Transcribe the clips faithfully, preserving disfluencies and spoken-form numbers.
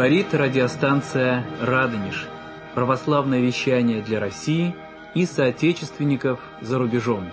Говорит радиостанция «Радонеж». Православное вещание для России и соотечественников за рубежом.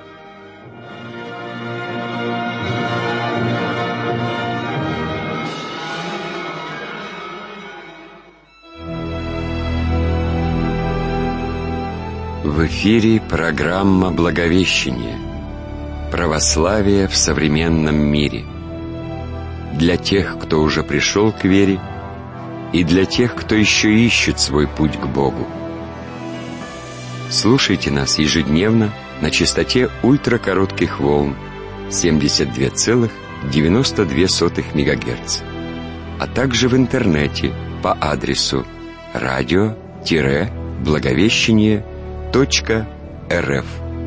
В эфире программа «Благовещение. Православие в современном мире». Для тех, кто уже пришел к вере, и для тех, кто еще ищет свой путь к Богу. Слушайте нас ежедневно на частоте ультракоротких волн семьдесят два целых девяносто две сотых мегагерца, а также в интернете по адресу радио-благовещение точка рф.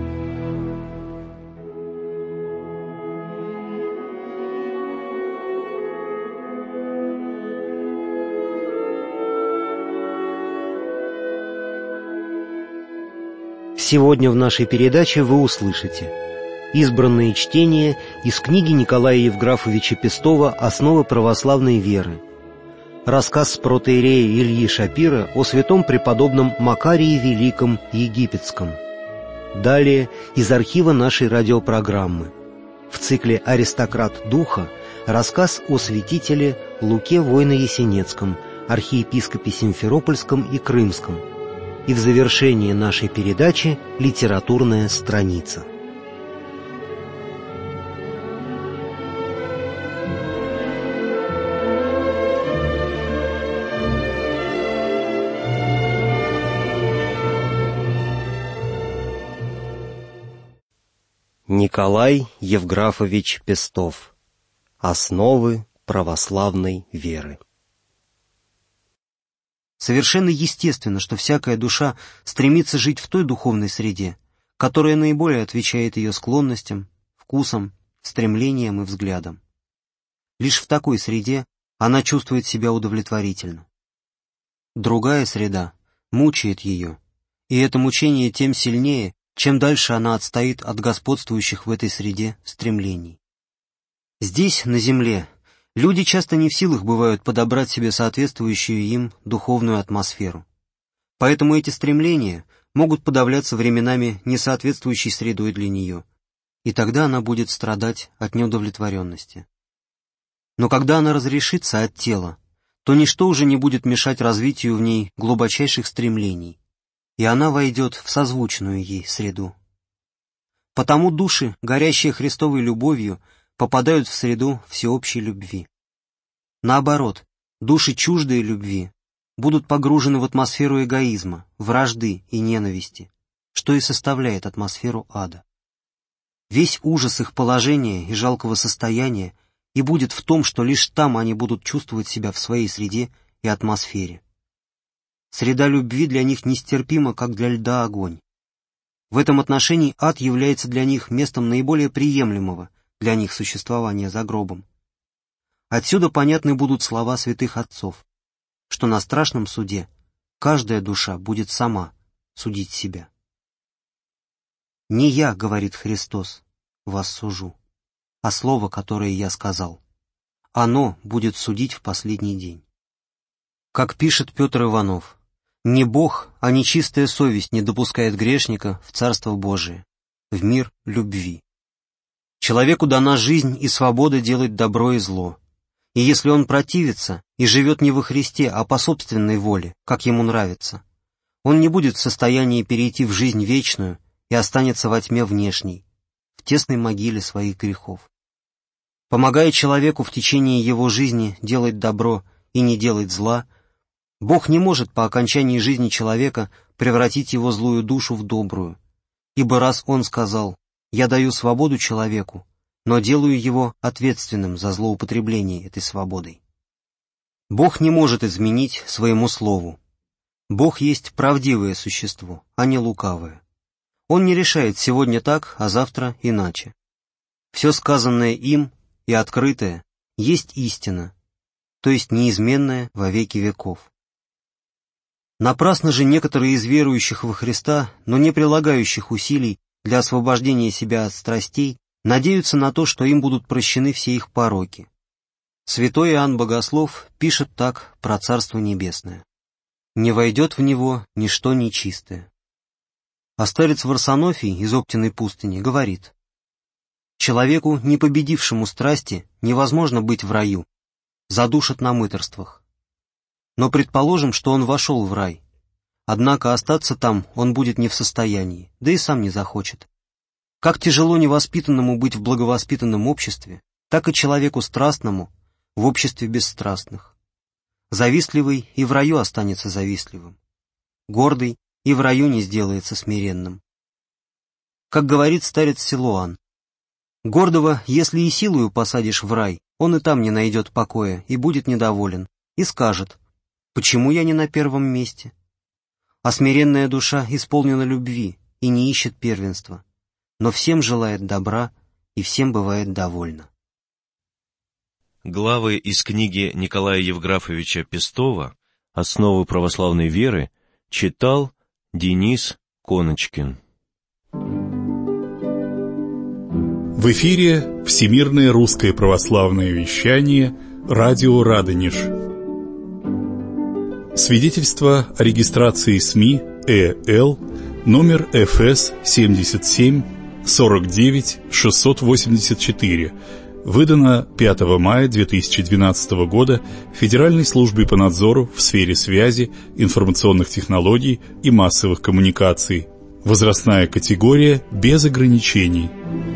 Сегодня в нашей передаче вы услышите избранные чтения из книги Николая Евграфовича Пестова «Основы православной веры», рассказ протоиерея Ильи Шапира о святом преподобном Макарии Великом Египетском. Далее из архива нашей радиопрограммы. В цикле «Аристократ духа» рассказ о святителе Луке Войно-Ясенецком, архиепископе Симферопольском и Крымском. И в завершении нашей передачи литературная страница. Николай Евграфович Пестов. Основы православной веры. Совершенно естественно, что всякая душа стремится жить в той духовной среде, которая наиболее отвечает ее склонностям, вкусам, стремлениям и взглядам. Лишь в такой среде она чувствует себя удовлетворительно. Другая среда мучает ее, и это мучение тем сильнее, чем дальше она отстоит от господствующих в этой среде стремлений. Здесь, на земле, люди часто не в силах бывают подобрать себе соответствующую им духовную атмосферу. Поэтому эти стремления могут подавляться временами несоответствующей средой для нее, и тогда она будет страдать от неудовлетворенности. Но когда она разрешится от тела, то ничто уже не будет мешать развитию в ней глубочайших стремлений, и она войдет в созвучную ей среду. Потому души, горящие Христовой любовью, попадают в среду всеобщей любви. Наоборот, души, чуждые любви, будут погружены в атмосферу эгоизма, вражды и ненависти, что и составляет атмосферу ада. Весь ужас их положения и жалкого состояния и будет в том, что лишь там они будут чувствовать себя в своей среде и атмосфере. Среда любви для них нестерпима, как для льда огонь. В этом отношении ад является для них местом наиболее приемлемого для них существования за гробом. Отсюда понятны будут слова святых отцов, что на страшном суде каждая душа будет сама судить себя. «Не я, — говорит Христос, — вас сужу, а слово, которое я сказал, оно будет судить в последний день». Как пишет Петр Иванов, не Бог, а нечистая совесть не допускает грешника в Царство Божие, в мир любви. Человеку дана жизнь и свобода делать добро и зло, и если он противится и живет не во Христе, а по собственной воле, как ему нравится, он не будет в состоянии перейти в жизнь вечную и останется во тьме внешней, в тесной могиле своих грехов. Помогая человеку в течение его жизни делать добро и не делать зла, Бог не может по окончании жизни человека превратить его злую душу в добрую, ибо раз Он сказал: «Я даю свободу человеку, но делаю его ответственным за злоупотребление этой свободой». Бог не может изменить своему слову. Бог есть правдивое существо, а не лукавое. Он не решает сегодня так, а завтра иначе. Все сказанное им и открытое есть истина, то есть неизменная во веки веков. Напрасно же некоторые из верующих во Христа, но не прилагающих усилий для освобождения себя от страстей, надеются на то, что им будут прощены все их пороки. Святой Иоанн Богослов пишет так про Царство Небесное: «Не войдет в него ничто нечистое». А старец Варсонофий из Оптиной пустыни говорит: «Человеку, не победившему страсти, невозможно быть в раю, задушат на мытарствах. Но предположим, что он вошел в рай. Однако остаться там он будет не в состоянии, да и сам не захочет. Как тяжело невоспитанному быть в благовоспитанном обществе, так и человеку страстному в обществе бесстрастных. Завистливый и в раю останется завистливым. Гордый и в раю не сделается смиренным. Как говорит старец Силуан: гордого, если и силою посадишь в рай, он и там не найдет покоя и будет недоволен, и скажет: почему я не на первом месте? А смиренная душа исполнена любви и не ищет первенства, но всем желает добра и всем бывает довольна». Главы из книги Николая Евграфовича Пестова «Основы православной веры» читал Денис Коночкин. В эфире Всемирное русское православное вещание «Радио Радонеж». Свидетельство о регистрации СМИ ЭЛ номер эф эс семьдесят семь сорок девять шестьсот восемьдесят четыре, выдано пятого мая две тысячи двенадцатого года Федеральной службой по надзору в сфере связи, информационных технологий и массовых коммуникаций. Возрастная категория без ограничений.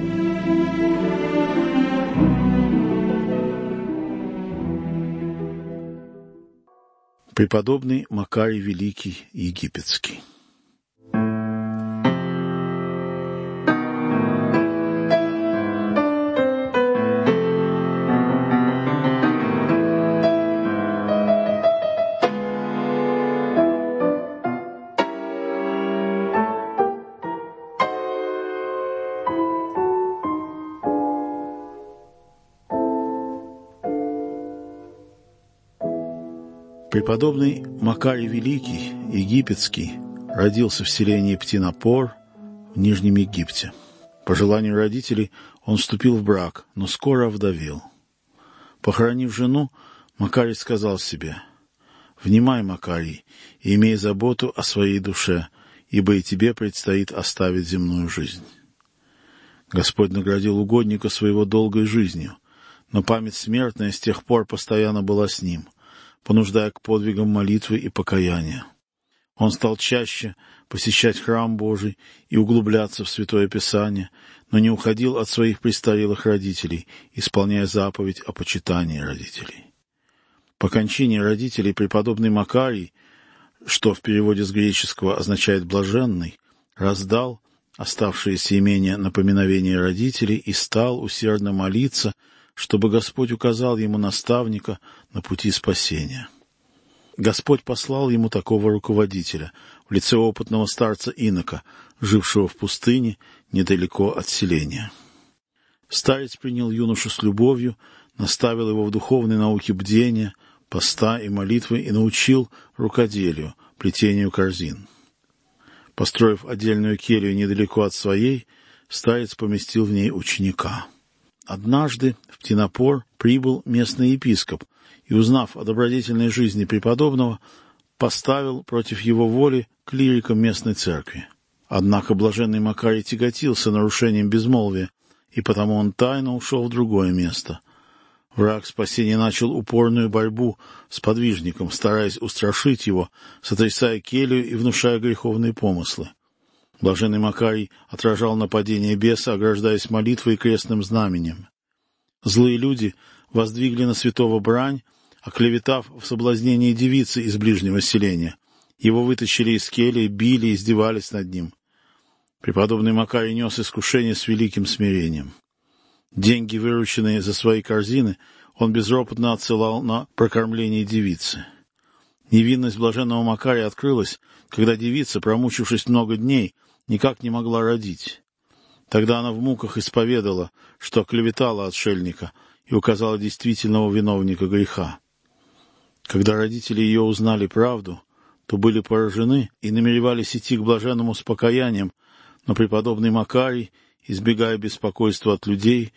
Преподобный Макарий Великий Египетский. Преподобный Макарий Великий Египетский родился в селении Птинопор в Нижнем Египте. По желанию родителей он вступил в брак, но скоро овдовел. Похоронив жену, Макарий сказал себе: «Внимай, Макарий, и имей заботу о своей душе, ибо и тебе предстоит оставить земную жизнь». Господь наградил угодника своего долгой жизнью, но память смертная с тех пор постоянно была с ним, понуждая к подвигам молитвы и покаяния. Он стал чаще посещать храм Божий и углубляться в Святое Писание, но не уходил от своих престарелых родителей, исполняя заповедь о почитании родителей. По кончине родителей преподобный Макарий, что в переводе с греческого означает «блаженный», раздал оставшееся имение на поминовение родителей и стал усердно молиться, чтобы Господь указал ему наставника на пути спасения. Господь послал ему такого руководителя в лице опытного старца Инока, жившего в пустыне недалеко от селения. Старец принял юношу с любовью, наставил его в духовной науке бдения, поста и молитвы и научил рукоделию, плетению корзин. Построив отдельную келью недалеко от своей, старец поместил в ней ученика. Однажды в Птинопор прибыл местный епископ и, узнав о добродетельной жизни преподобного, поставил против его воли клириком местной церкви. Однако блаженный Макарий тяготился нарушением безмолвия, и потому он тайно ушел в другое место. Враг спасения начал упорную борьбу с подвижником, стараясь устрашить его, сотрясая келью и внушая греховные помыслы. Блаженный Макарий отражал нападение беса, ограждаясь молитвой и крестным знаменем. Злые люди воздвигли на святого брань, оклеветав в соблазнении девицы из ближнего селения. Его вытащили из кельи, били и издевались над ним. Преподобный Макарий нес искушение с великим смирением. Деньги, вырученные за свои корзины, он безропотно отсылал на прокормление девицы. Невинность блаженного Макария открылась, когда девица, промучившись много дней, никак не могла родить. Тогда она в муках исповедала, что оклеветала отшельника и указала действительного виновника греха. Когда родители ее узнали правду, то были поражены и намеревались идти к блаженному с покаянием, но преподобный Макарий, избегая беспокойства от людей,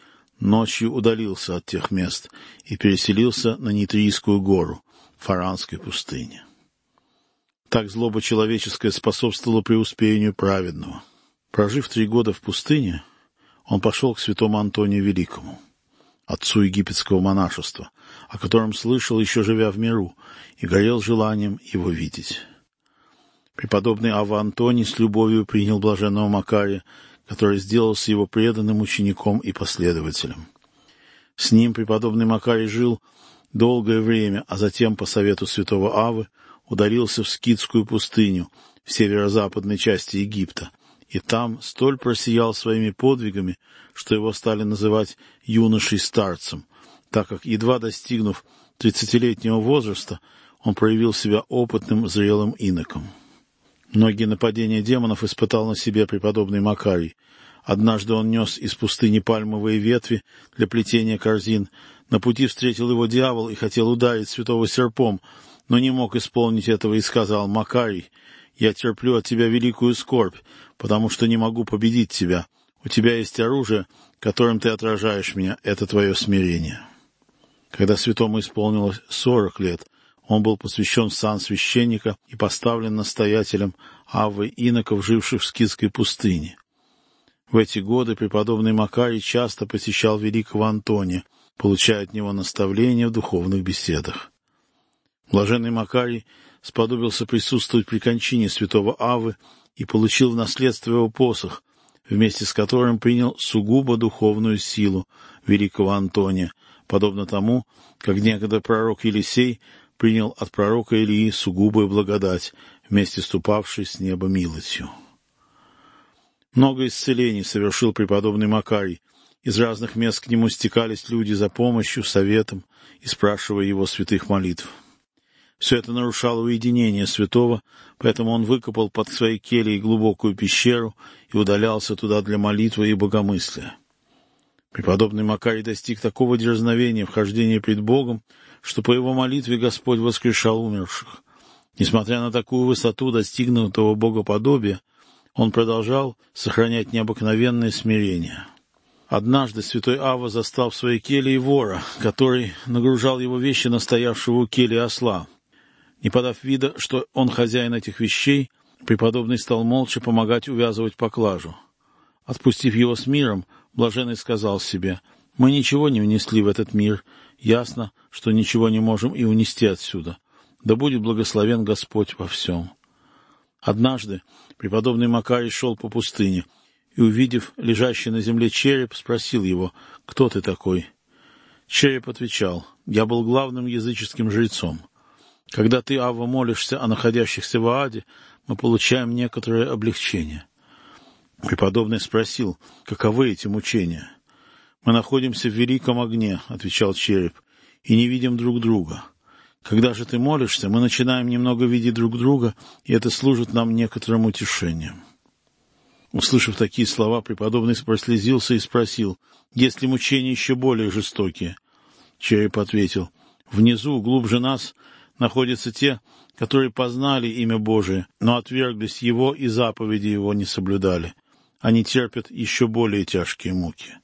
ночью удалился от тех мест и переселился на Нитрийскую гору, в Фаранской пустыне. Так злоба человеческая способствовала преуспеянию праведного. Прожив три года в пустыне, он пошел к святому Антонию Великому, отцу египетского монашества, о котором слышал, еще живя в миру, и горел желанием его видеть. Преподобный Авва Антоний с любовью принял блаженного Макария, который сделался его преданным учеником и последователем. С ним преподобный Макарий жил долгое время, а затем, по совету святого Аввы, удалился в Скитскую пустыню в северо-западной части Египта, и там столь просиял своими подвигами, что его стали называть юношей-старцем, так как, едва достигнув тридцатилетнего возраста, он проявил себя опытным, зрелым иноком. Многие нападения демонов испытал на себе преподобный Макарий. Однажды он нес из пустыни пальмовые ветви для плетения корзин. На пути встретил его дьявол и хотел ударить святого серпом, но не мог исполнить этого и сказал: «Макарий, я терплю от тебя великую скорбь, потому что не могу победить тебя. У тебя есть оружие, которым ты отражаешь меня, это твое смирение». Когда святому исполнилось сорок лет, он был посвящен в сан священника и поставлен настоятелем Аввы иноков, живших в Скитской пустыне. В эти годы преподобный Макарий часто посещал великого Антония, получая от него наставления в духовных беседах. Блаженный Макарий сподобился присутствовать при кончине святого Аввы и получил в наследство его посох, вместе с которым принял сугубо духовную силу великого Антония, подобно тому, как некогда пророк Елисей принял от пророка Илии сугубую благодать, вместе ступавшей с неба милостью. Много исцелений совершил преподобный Макарий. Из разных мест к нему стекались люди за помощью, советом и спрашивая его святых молитв. Все это нарушало уединение святого, поэтому он выкопал под своей кельей глубокую пещеру и удалялся туда для молитвы и богомыслия. Преподобный Макарий достиг такого дерзновения в хождении пред Богом, что по его молитве Господь воскрешал умерших. Несмотря на такую высоту достигнутого богоподобия, он продолжал сохранять необыкновенное смирение. Однажды святой Авва застал в своей келье вора, который нагружал его вещи на стоявшего у кельи осла. Не подав вида, что он хозяин этих вещей, преподобный стал молча помогать увязывать поклажу. Отпустив его с миром, блаженный сказал себе: «Мы ничего не унесли в этот мир, ясно, что ничего не можем и унести отсюда. Да будет благословен Господь во всем». Однажды преподобный Макарий шел по пустыне и, увидев лежащий на земле череп, спросил его: «Кто ты такой?» Череп отвечал: «Я был главным языческим жрецом. Когда ты, Авва, молишься о находящихся в Ааде, мы получаем некоторое облегчение». Преподобный спросил: «Каковы эти мучения?» «Мы находимся в великом огне», — отвечал череп, — «и не видим друг друга. Когда же ты молишься, мы начинаем немного видеть друг друга, и это служит нам некоторым утешением». Услышав такие слова, преподобный прослезился и спросил: «Есть ли мучения еще более жестокие?» Череп ответил: «Внизу, глубже нас, находятся те, которые познали имя Божие, но отверглись его и заповеди его не соблюдали. Они терпят еще более тяжкие муки».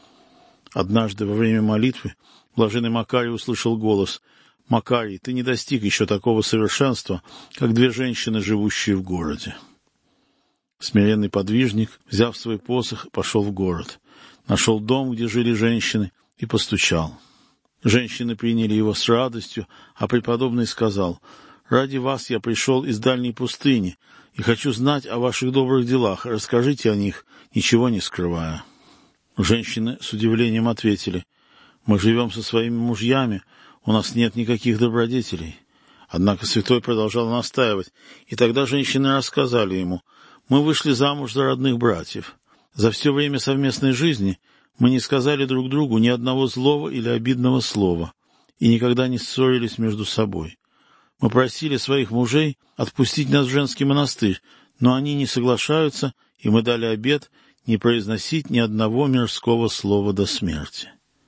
Однажды во время молитвы блаженный Макарий услышал голос: «Макарий, ты не достиг еще такого совершенства, как две женщины, живущие в городе». Смиренный подвижник, взяв свой посох, пошел в город, нашел дом, где жили женщины, и постучал. Женщины приняли его с радостью, а преподобный сказал: «Ради вас я пришел из дальней пустыни и хочу знать о ваших добрых делах. Расскажите о них, ничего не скрывая». Женщины с удивлением ответили: «Мы живем со своими мужьями, у нас нет никаких добродетелей». Однако святой продолжал настаивать, и тогда женщины рассказали ему: «Мы вышли замуж за родных братьев. За все время совместной жизни мы не сказали друг другу ни одного злого или обидного слова и никогда не ссорились между собой. Мы просили своих мужей отпустить нас в женский монастырь, но они не соглашаются, и мы дали обет не произносить ни одного мирского слова до смерти».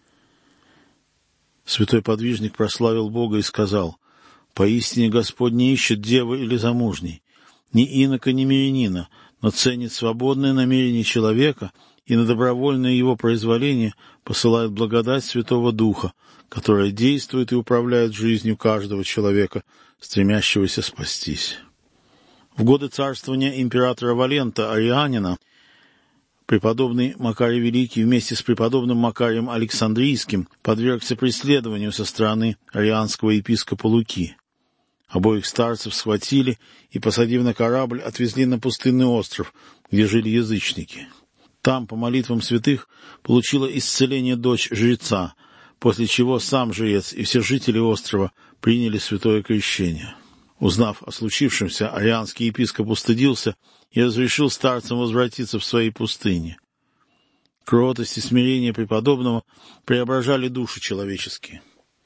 Святой подвижник прославил Бога и сказал: «Поистине Господь не ищет девы или замужней, ни инока, ни мирянина, но ценит свободное намерение человека и на добровольное его произволение посылает благодать Святого Духа, которая действует и управляет жизнью каждого человека, стремящегося спастись. В годы царствования императора Валента Арианина преподобный Макарий Великий вместе с преподобным Макарием Александрийским подвергся преследованию со стороны арианского епископа Луки. Обоих старцев схватили и, посадив на корабль, отвезли на пустынный остров, где жили язычники. Там, по молитвам святых, получила исцеление дочь жреца, после чего сам жрец и все жители острова приняли святое крещение. Узнав о случившемся, арианский епископ устыдился и разрешил старцам возвратиться в свои пустыни. Кротость и смирение преподобного преображали души человеческие.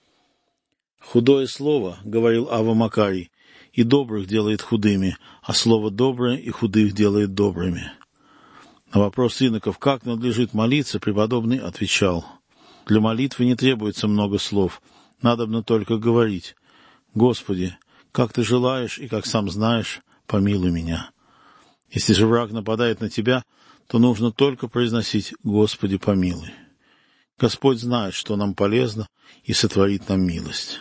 «Худое слово, — говорил Авва Макарий, — и добрых делает худыми, а слово доброе и худых делает добрыми». На вопрос иноков, как надлежит молиться, преподобный отвечал: «Для молитвы не требуется много слов, надобно только говорить: Господи, как ты желаешь и как сам знаешь, помилуй меня. Если же враг нападает на тебя, то нужно только произносить: Господи, помилуй. Господь знает, что нам полезно, и сотворит нам милость».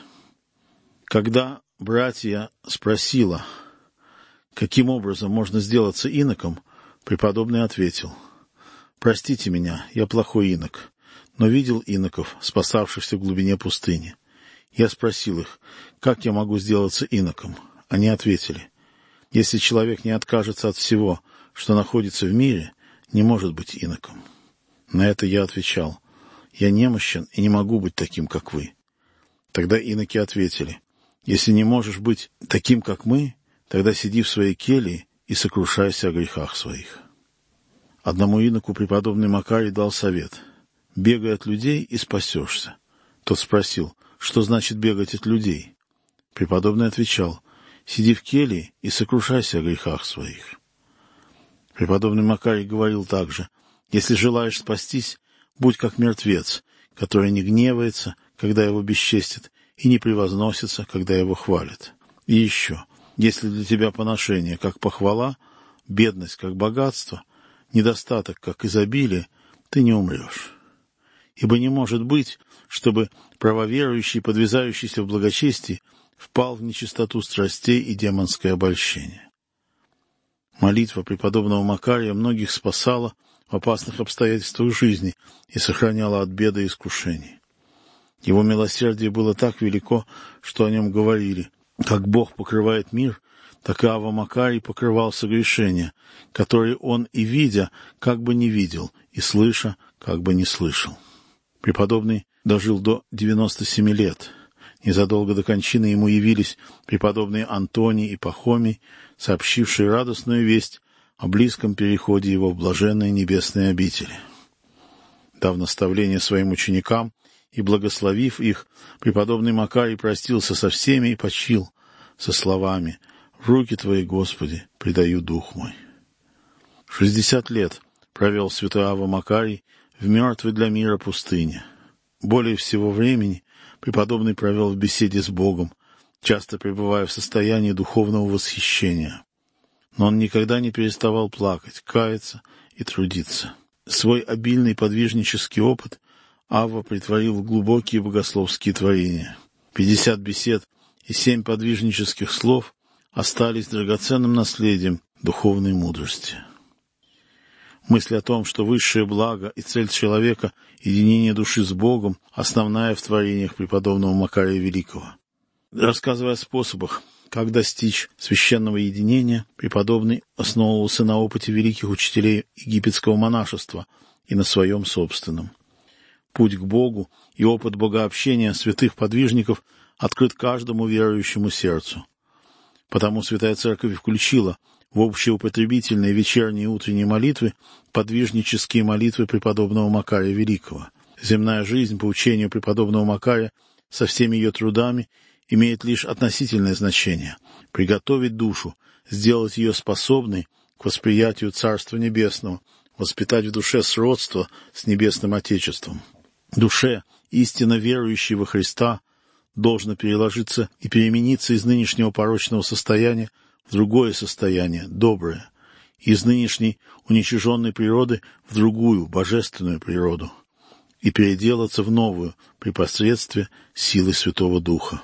Когда братья спросила, каким образом можно сделаться иноком, преподобный ответил: «Простите меня, я плохой инок, но видел иноков, спасавшихся в глубине пустыни. Я спросил их, как я могу сделаться иноком? Они ответили: если человек не откажется от всего, что находится в мире, не может быть иноком. На это я отвечал: я немощен и не могу быть таким, как вы. Тогда иноки ответили: если не можешь быть таким, как мы, тогда сиди в своей келье и сокрушайся о грехах своих». Одному иноку преподобный Макарий дал совет: «Бегай от людей и спасешься». Тот спросил: что значит бегать от людей? Преподобный отвечал: «Сиди в келье и сокрушайся о грехах своих». Преподобный Макарий говорил также: «Если желаешь спастись, будь как мертвец, который не гневается, когда его бесчестят, и не превозносится, когда его хвалят. И еще, если для тебя поношение, как похвала, бедность, как богатство, недостаток, как изобилие, ты не умрешь. Ибо не может быть, чтобы правоверующий, подвязающийся в благочестии, впал в нечистоту страстей и демонское обольщение». Молитва преподобного Макария многих спасала в опасных обстоятельствах жизни и сохраняла от бед и искушений. Его милосердие было так велико, что о нем говорили: как Бог покрывает мир, так и Авва Макарий покрывал согрешения, которые он и видя, как бы не видел, и слыша, как бы не слышал. Преподобный дожил до девяноста семи лет. Незадолго до кончины ему явились преподобные Антоний и Пахомий, сообщившие радостную весть о близком переходе его в блаженные небесные обители. Дав наставление своим ученикам и благословив их, преподобный Макарий простился со всеми и почил со словами: «В руки Твои, Господи, предаю дух мой». Шестьдесят лет провел святой Авва Макарий в мертвой для мира пустыне. Более всего времени преподобный провел в беседе с Богом, часто пребывая в состоянии духовного восхищения. Но он никогда не переставал плакать, каяться и трудиться. Свой обильный подвижнический опыт Авва претворил в глубокие богословские творения. Пятьдесят бесед и семь подвижнических слов остались драгоценным наследием духовной мудрости. Мысль о том, что высшее благо и цель человека — единение души с Богом, основная в творениях преподобного Макария Великого. Рассказывая о способах, как достичь священного единения, преподобный основывался на опыте великих учителей египетского монашества и на своем собственном. Путь к Богу и опыт богообщения святых подвижников открыт каждому верующему сердцу. Потому Святая Церковь включила в общеупотребительные вечерние и утренние молитвы подвижнические молитвы преподобного Макария Великого. Земная жизнь, по учению преподобного Макария, со всеми ее трудами, имеет лишь относительное значение — приготовить душу, сделать ее способной к восприятию Царства Небесного, воспитать в душе сродство с Небесным Отечеством. Душе, истинно верующей во Христа, должно переложиться и перемениться из нынешнего порочного состояния в другое состояние, доброе. из нынешней уничиженной природы в другую, божественную природу, и переделаться в новую при посредстве силы Святого Духа.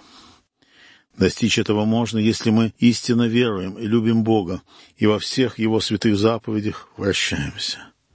Достичь этого можно, если мы истинно веруем и любим Бога, и во всех Его святых заповедях вращаемся.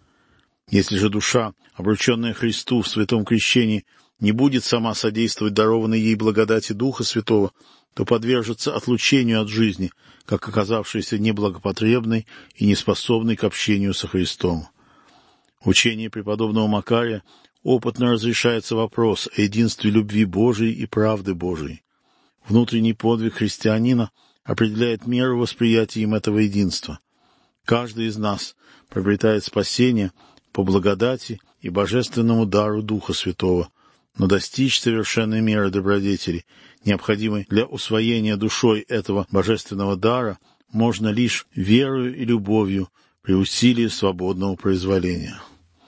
Если же душа, обрученная Христу в святом крещении, не будет сама содействовать дарованной ей благодати Духа Святого, то подвержется отлучению от жизни, как оказавшейся неблагопотребной и неспособной к общению со Христом. В учении преподобного Макария опытно разрешается вопрос о единстве любви Божией и правды Божией. Внутренний подвиг христианина определяет меру восприятия им этого единства. Каждый из нас приобретает спасение по благодати и божественному дару Духа Святого, но достичь совершенной меры добродетели, необходимой для усвоения душой этого божественного дара, можно лишь верою и любовью при усилии свободного произволения.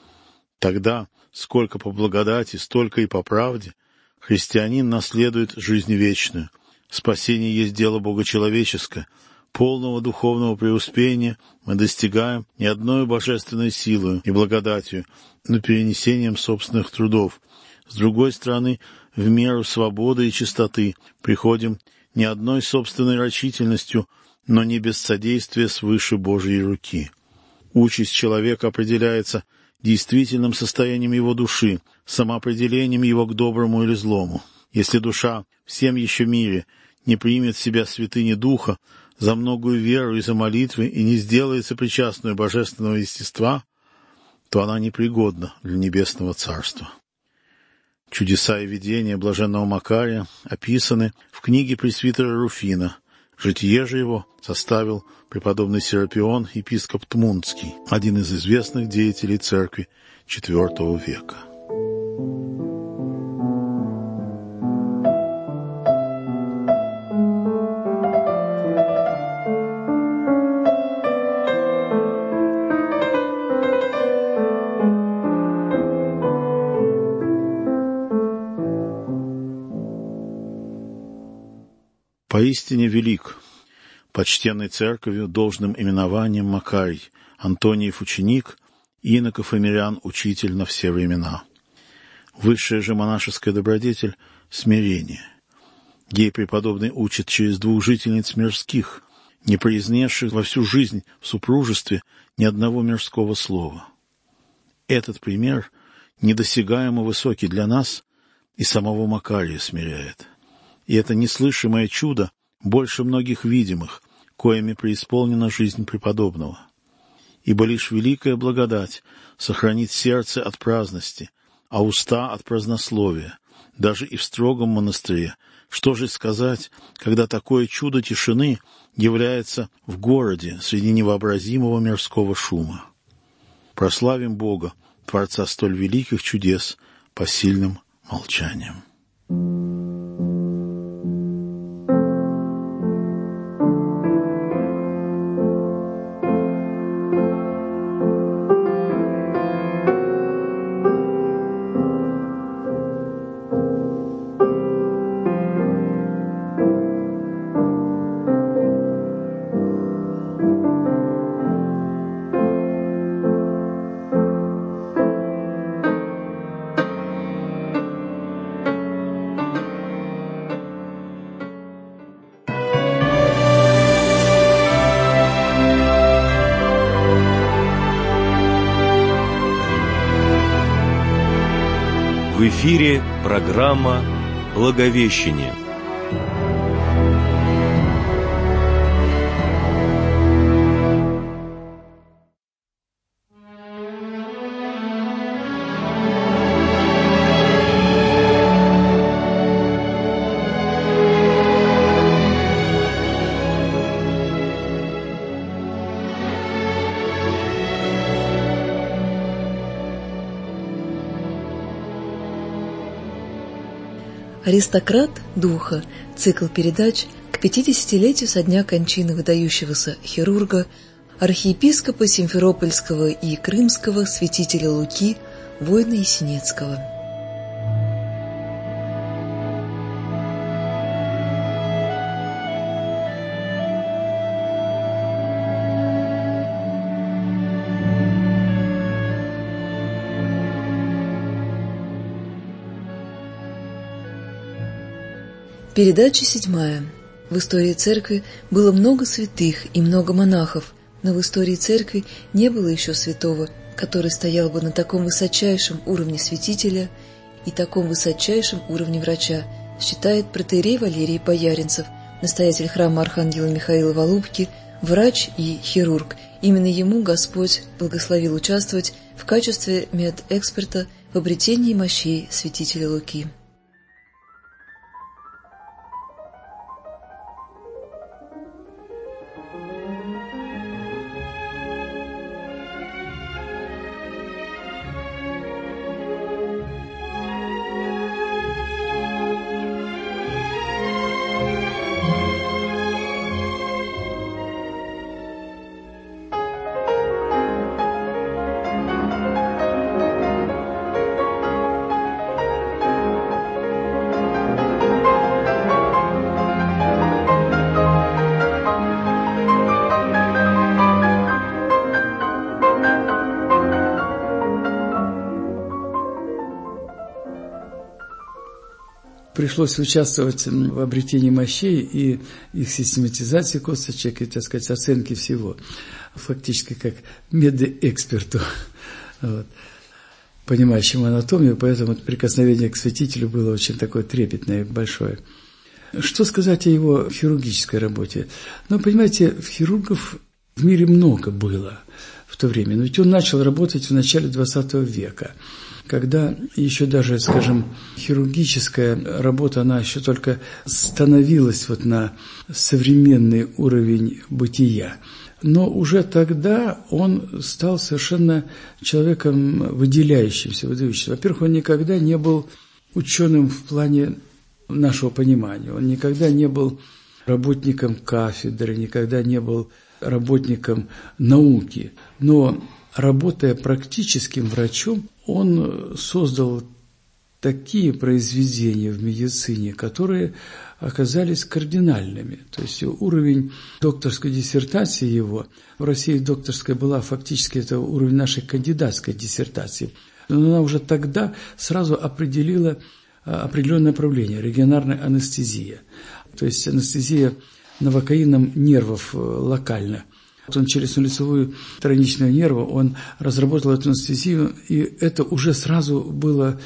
Тогда, сколько по благодати, столько и по правде, христианин наследует жизнь вечную. Спасение есть дело богочеловеческое. Полного духовного преуспеяния мы достигаем не одной божественной силой и благодатью, но перенесением собственных трудов. С другой стороны, в меру свободы и чистоты приходим не одной собственной рачительностью, но не без содействия свыше Божьей руки. Участь человека определяется действительным состоянием его души, самоопределением его к доброму или злому. Если душа всем еще мире не примет в себя святыни Духа за многую веру и за молитвы и не сделается причастной божественного естества, то она непригодна для небесного царства. Чудеса и видения блаженного Макария описаны в книге пресвитера Руфина. Житие же его составил преподобный Серапион, епископ Тмунский, один из известных деятелей церкви четвёртого века. Поистине велик, почтенный церковью должным именованием Макарий, Антониев ученик, иноков и мирян учитель на все времена. Высшая же монашеская добродетель — смирение. Ей преподобный учит через двух жительниц мирских, не произнесших во всю жизнь в супружестве ни одного мирского слова. Этот пример недосягаемо высокий для нас и самого Макария смиряет. И это неслышимое чудо больше многих видимых, коими преисполнена жизнь преподобного. Ибо лишь великая благодать сохранит сердце от праздности, а уста от празднословия, даже и в строгом монастыре. Что же сказать, когда такое чудо тишины является в городе среди невообразимого мирского шума? Прославим Бога, Творца столь великих чудес, посильным молчанием. В эфире программа «Благовещение». «Аристократ Духа» – цикл передач к пятидесятилетию со дня кончины выдающегося хирурга, архиепископа Симферопольского и Крымского святителя Луки, воина Есенецкого. Передача седьмая. В истории церкви было много святых и много монахов, но в истории церкви не было еще святого, который стоял бы на таком высочайшем уровне святителя и таком высочайшем уровне врача, считает протоиерей Валерий Бояринцев, настоятель храма Архангела Михаила в Алупке, врач и хирург. Именно ему Господь благословил участвовать в качестве медэксперта в обретении мощей святителя Луки. Пришлось участвовать в обретении мощей и их систематизации косточек, и, так сказать, оценки всего. Фактически как медэксперту, вот, понимающему анатомию, поэтому прикосновение к святителю было очень такое трепетное и большое. Что сказать о его хирургической работе? Ну, понимаете, хирургов в мире много было в то время, но ведь он начал работать в начале двадцатого века, когда еще даже, скажем, хирургическая работа, она еще только становилась вот на современный уровень бытия. Но уже тогда он стал совершенно человеком выделяющимся, выдающимся. Во-первых, он никогда не был ученым в плане нашего понимания, он никогда не был работником кафедры, никогда не был работником науки, но работая практическим врачом, он создал такие произведения в медицине, которые оказались кардинальными. То есть уровень докторской диссертации его, в России докторская была фактически это уровень нашей кандидатской диссертации, но она уже тогда сразу определила определенное направление – регионарная анестезия. То есть анестезия новокаином нервов локально. Он через челюстно-лицевую тройничную нерву, он разработал эту анестезию, и это уже сразу было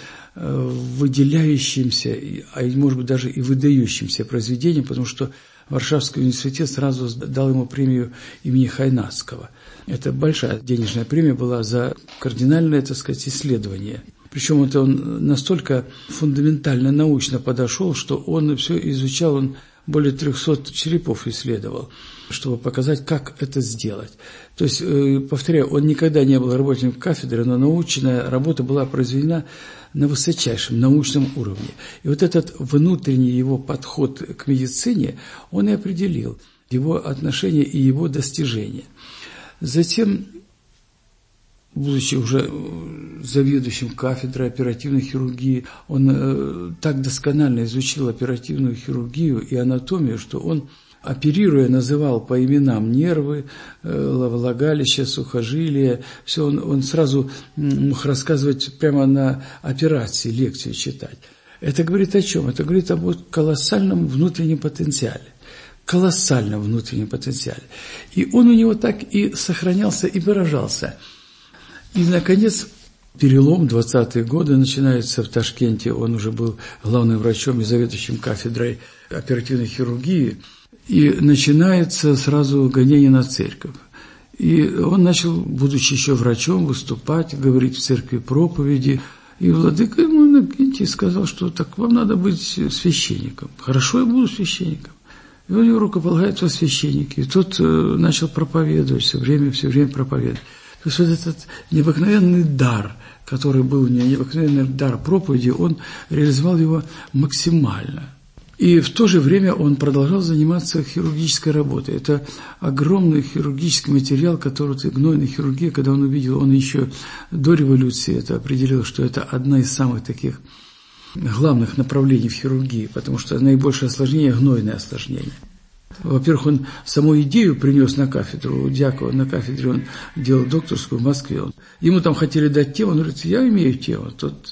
выделяющимся, а может быть даже и выдающимся произведением, потому что Варшавский университет сразу дал ему премию имени Хайнацкого. Это большая денежная премия была за кардинальное, так сказать, исследование. Причем это он настолько фундаментально научно подошел, что он все изучал, он более трехсот черепов исследовал, чтобы показать, как это сделать. То есть, повторяю, он никогда не был работником кафедры, но научная работа была произведена на высочайшем научном уровне. И вот этот внутренний его подход к медицине, он и определил его отношения и его достижения. Затем, будучи уже заведующим кафедрой оперативной хирургии, он э, так досконально изучил оперативную хирургию и анатомию, что он, оперируя, называл по именам нервы, э, влагалище, сухожилия, все, он, он сразу мог рассказывать прямо на операции, лекцию читать. Это говорит о чем? Это говорит об колоссальном внутреннем потенциале. Колоссальном внутреннем потенциале. И он у него так и сохранялся, и выражался. И, наконец, перелом, двадцатые годы, начинается в Ташкенте. Он уже был главным врачом и заведующим кафедрой оперативной хирургии. И начинается сразу гонение на церковь. И он начал, будучи еще врачом, выступать, говорить в церкви проповеди. И владыка ему Иннокентий сказал, что так вам надо быть священником. Хорошо, я буду священником. И он его рукополагает во священники. И тот начал проповедовать, все время, все время проповедовать. То есть вот этот необыкновенный дар, который был у него, необыкновенный дар проповеди, он реализовал его максимально. И в то же время он продолжал заниматься хирургической работой. Это огромный хирургический материал, который гнойная хирургия, когда он увидел, он еще до революции это определил, что это одна из самых таких главных направлений в хирургии, потому что наибольшее осложнение – гнойное осложнение. Во-первых, он саму идею принес на кафедру, у Дьякова на кафедре он делал докторскую в Москве. Ему там хотели дать тему, он говорит, я имею тему. Тот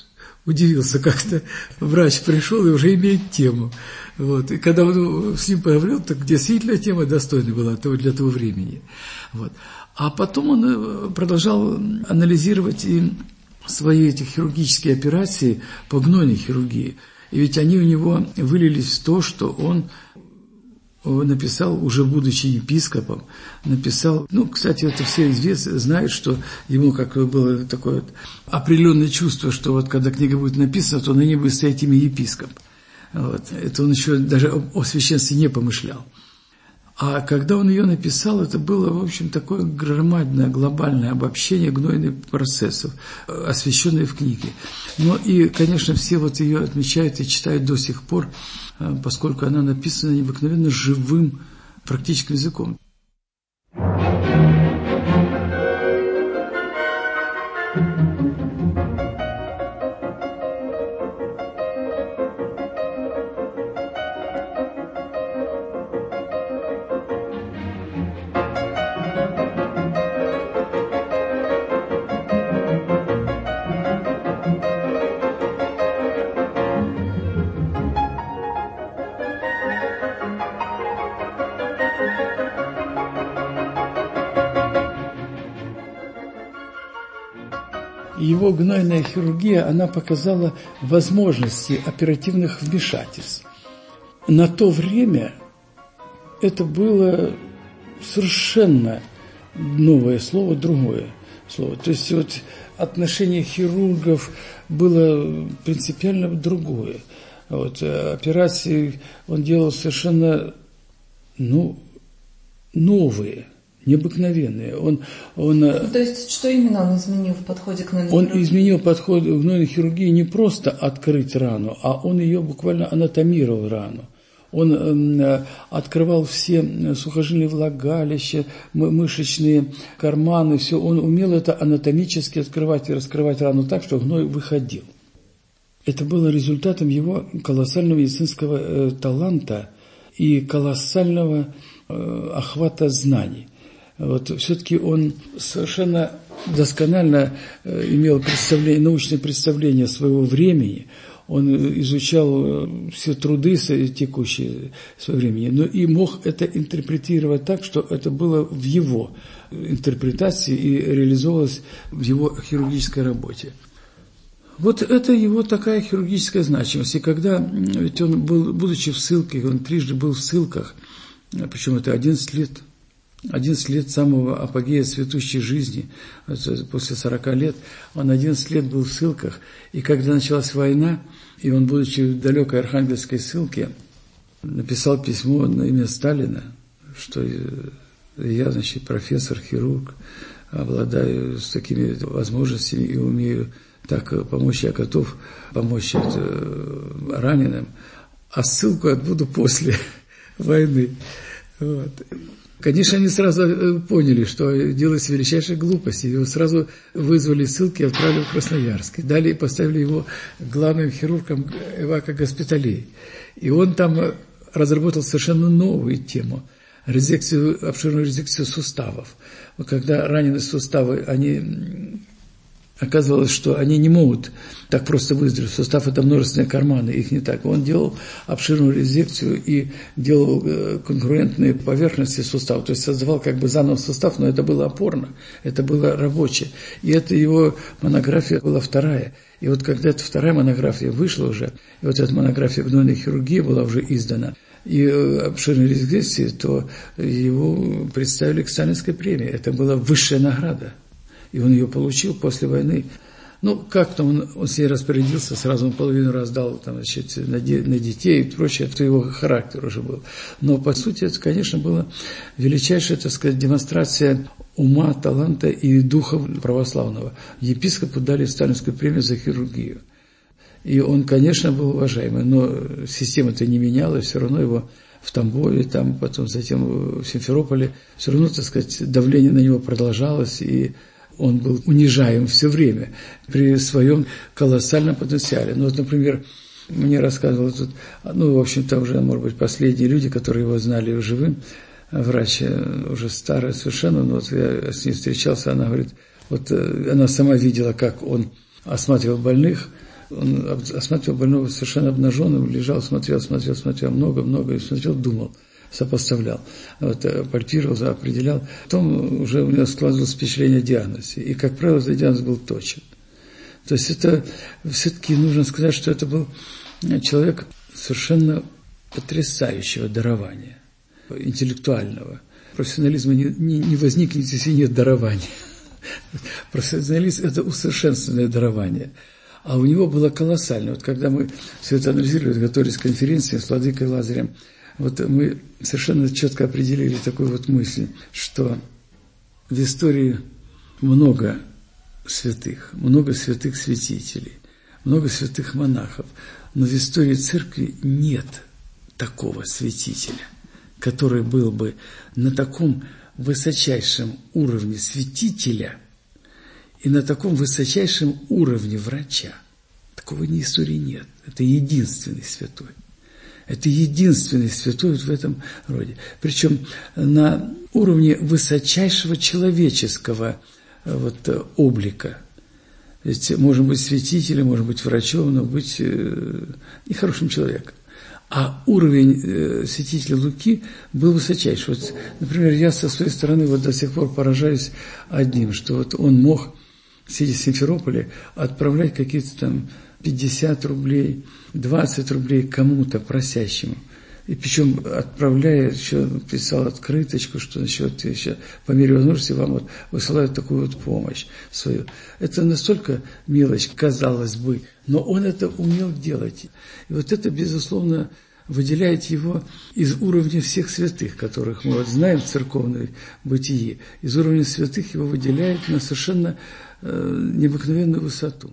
удивился как-то. Врач пришел и уже имеет тему. Вот. И когда он с ним поговорил, так действительно тема достойная была для того времени. Вот. А потом он продолжал анализировать и свои эти хирургические операции по гнойной хирургии. И ведь они у него вылились в то, что он написал, уже будучи епископом, написал, ну, кстати, это все известно, знают, что ему как было такое определенное чувство, что вот когда книга будет написана, то на ней будет стоять имя епископ. Вот. Это он еще даже о священстве не помышлял. А когда он ее написал, это было, в общем, такое громадное, глобальное обобщение гнойных процессов, освященное в книге. Но и, конечно, все вот ее отмечают и читают до сих пор, поскольку она написана необыкновенно живым практическим языком. Его гнойная хирургия, она показала возможности оперативных вмешательств. На то время это было совершенно новое слово, другое слово. То есть вот отношение хирургов было принципиально другое. Вот, операции он делал совершенно ну, новые. Необыкновенные. Он, он, То есть, что именно он изменил в подходе к гнойной он хирургии? Он изменил подход к гнойной хирургии не просто открыть рану, а он ее буквально анатомировал рану. Он э, открывал все сухожильные влагалища, мышечные карманы, все. Он умел это анатомически открывать и раскрывать рану так, что гной выходил. Это было результатом его колоссального медицинского э, таланта и колоссального э, охвата знаний. Вот, все-таки он совершенно досконально э, имел представление, научное представление своего времени. Он изучал э, все труды текущие своего времени, но и мог это интерпретировать так, что это было в его интерпретации и реализовывалось в его хирургической работе. Вот это его такая хирургическая значимость. И когда, ведь он был, будучи в ссылке, он трижды был в ссылках, причем это одиннадцать лет, одиннадцать лет самого апогея цветущей жизни, после сорока лет, он одиннадцать лет был в ссылках, и когда началась война, и он, будучи в далекой архангельской ссылке, написал письмо на имя Сталина, что я, значит, профессор-хирург, обладаю с такими возможностями и умею так помочь, я готов помочь раненым, а ссылку отбуду после войны. Вот. Конечно, они сразу поняли, что делают величайшие глупости. Его сразу вызвали ссылки и отправили в Красноярск. Далее поставили его главным хирургом эвакогоспиталей. И он там разработал совершенно новую тему – резекцию, обширную резекцию суставов. Когда раненые суставы, они... Оказывалось, что они не могут так просто выздороветь. Сустав – это множественные карманы, их не так. Он делал обширную резекцию и делал конкурентные поверхности сустава. То есть создавал как бы заново сустав, но это было опорно, это было рабочее. И это его монография была вторая. И вот когда эта вторая монография вышла уже, и вот эта монография гнойной хирургии была уже издана, и обширной резекции, то его представили к Сталинской премии. Это была высшая награда. И он ее получил после войны. Ну, как-то он, он с ней распорядился, сразу он половину раздал там, значит, на, де, на детей и прочее, это его характер уже был. Но, по сути, это, конечно, была величайшая, так сказать, демонстрация ума, таланта и духа православного. Епископу дали Сталинскую премию за хирургию. И он, конечно, был уважаемый, но система-то не менялась, все равно его в Тамбове, там, потом затем в Симферополе, все равно, так сказать, давление на него продолжалось, и он был унижаем все время при своем колоссальном потенциале. Ну вот, например, мне рассказывал тут, ну, в общем-то, уже, может быть, последние люди, которые его знали живым, врач уже старый совершенно, но вот я с ней встречался, она говорит, вот она сама видела, как он осматривал больных, Он осматривал больного совершенно обнаженным, лежал, смотрел, смотрел, смотрел, много, много, и смотрел, думал, сопоставлял, вот, пальпировал, определял. Потом уже у него складывалось впечатление о диагнозе. И, как правило, этот диагноз был точен. То есть это все-таки нужно сказать, что это был человек совершенно потрясающего дарования, интеллектуального. Профессионализма не, не, не возникнет, если нет дарования. Профессионализм – это усовершенствованное дарование. А у него было колоссальное. Вот когда мы все это анализировали, готовились к конференции с владыкой Лазарем, вот мы совершенно четко определили такую вот мысль, что в истории много святых, много святых святителей, много святых монахов, но в истории церкви нет такого святителя, который был бы на таком высочайшем уровне святителя и на таком высочайшем уровне врача. Такого ни истории нет. Это единственный святой. Это единственный святой в этом роде. Причем на уровне высочайшего человеческого вот, облика. Ведь можно быть святителем, можно быть врачом, но быть э, нехорошим человеком. А уровень э, святителя Луки был высочайший. Вот, например, я со своей стороны вот до сих пор поражаюсь одним, что вот он мог, сидя в Симферополе, отправлять какие-то там пятьдесят рублей, двадцать рублей кому-то просящему. И причем отправляя, еще писал открыточку, что насчет еще по мере возможности вам вот высылают такую вот помощь свою. Это настолько мелочь, казалось бы, но он это умел делать. И вот это, безусловно, выделяет его из уровня всех святых, которых мы вот знаем в церковной бытии. Из уровня святых его выделяет на совершенно э, необыкновенную высоту.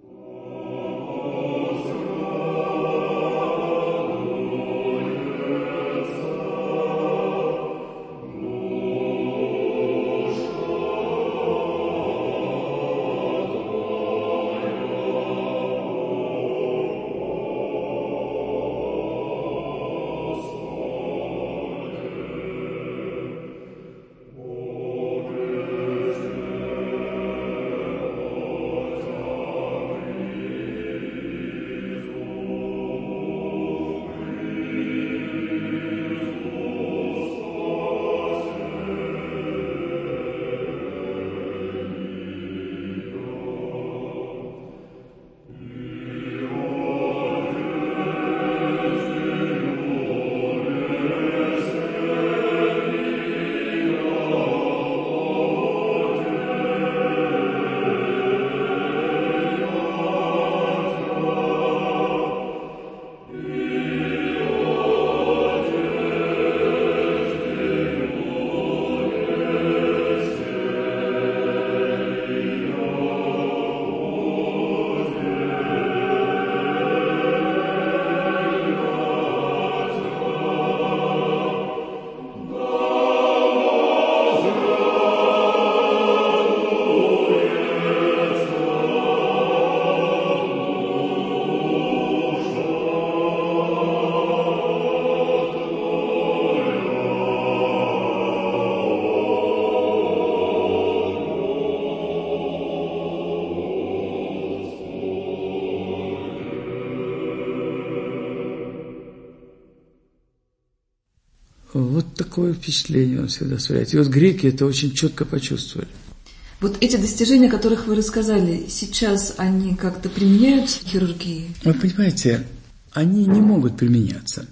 Вот такое впечатление он всегда оставляет. И вот греки это очень четко почувствовали. Вот эти достижения, о которых вы рассказали, сейчас они как-то применяются в хирургии? Вы понимаете, они не могут применяться.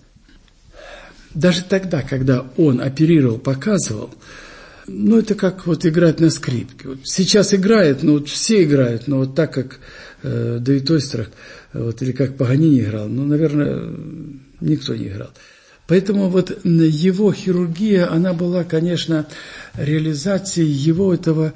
Даже тогда, когда он оперировал, показывал, ну, это как вот играть на скрипке. Вот сейчас играет, ну, вот все играют, но вот так, как э, Давид Ойстрах, вот, или как Паганини играл, ну, наверное, никто не играл. Поэтому вот его хирургия, она была, конечно, реализацией его этого,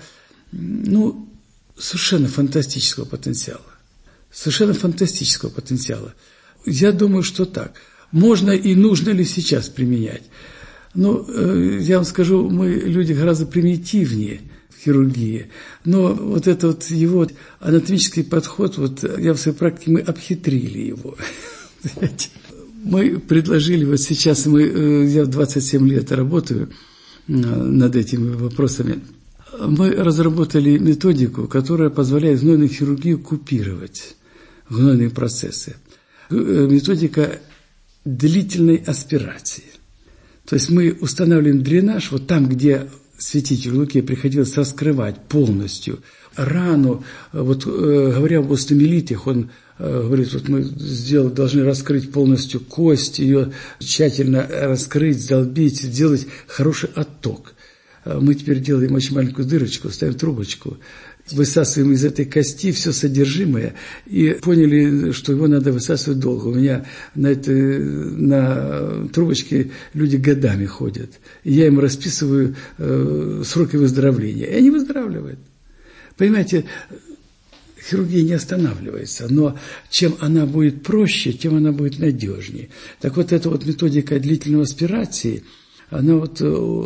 ну, совершенно фантастического потенциала. Совершенно фантастического потенциала. Я думаю, что так. Можно и нужно ли сейчас применять? Ну, я вам скажу, мы люди гораздо примитивнее в хирургии. Но вот этот вот его анатомический подход, вот я в своей практике, мы обхитрили его. Мы предложили, вот сейчас мы, я двадцать семь лет работаю над этими вопросами, мы разработали методику, которая позволяет гнойную хирургию купировать. гнойные процессы. Методика длительной аспирации. То есть мы устанавливаем дренаж вот там, где святителю Луке приходилось раскрывать полностью рану. Вот говоря об остеомиелитах, он говорит, вот мы сделали, должны раскрыть полностью кость, ее тщательно раскрыть, сдолбить, сделать хороший отток. Мы теперь делаем очень маленькую дырочку, ставим трубочку, высасываем из этой кости все содержимое и поняли, что его надо высасывать долго. У меня на, этой, на трубочке люди годами ходят. И я им расписываю э, сроки выздоровления. И они выздоравливают. Понимаете, хирургия не останавливается, но чем она будет проще, тем она будет надежнее. Так вот, эта вот методика длительной аспирации, она вот,